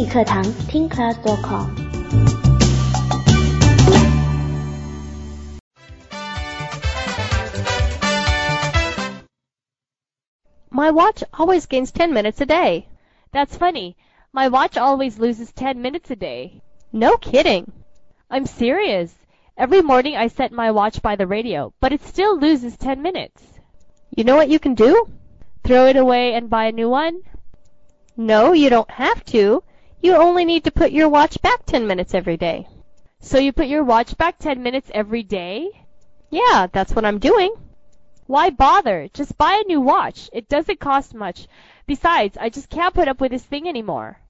语课堂听 class.com。 My watch always gains 10 minutes a day. That's funny. My watch always loses 10 minutes a day. No kidding. I'm serious. Every morning I set my watch by the radio, but it still loses 10 minutes. You know what you can do? Throw it away and buy a new one? No, you don't have to. You only need to put your watch back 10 minutes every day. So you put your watch back 10 minutes every day? Yeah, that's what I'm doing. Why bother? Just buy a new watch. It doesn't cost much. Besides, I just can't put up with this thing anymore.